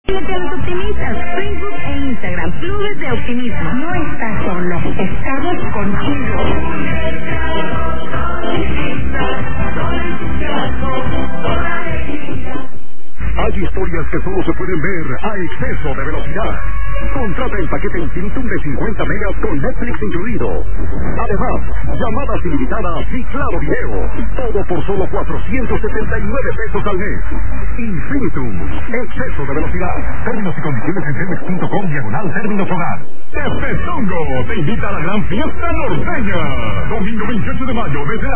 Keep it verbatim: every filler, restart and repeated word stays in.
Únete a los optimistas, Facebook e Instagram, Clubes de Optimismo. No estás solo, estamos contigo. Hay historias que solo se pueden ver a exceso de velocidad. Contrata el paquete Infinitum de cincuenta megas con Netflix incluido. Además, llamadas ilimitadas y claro video. Todo por solo cuatrocientos setenta y nueve pesos al mes. Infinitum, exceso de velocidad. Términos y condiciones en telmex punto com diagonal términos hogar. Tepezongo te invita a la gran fiesta norteña. Domingo veintiocho de mayo desde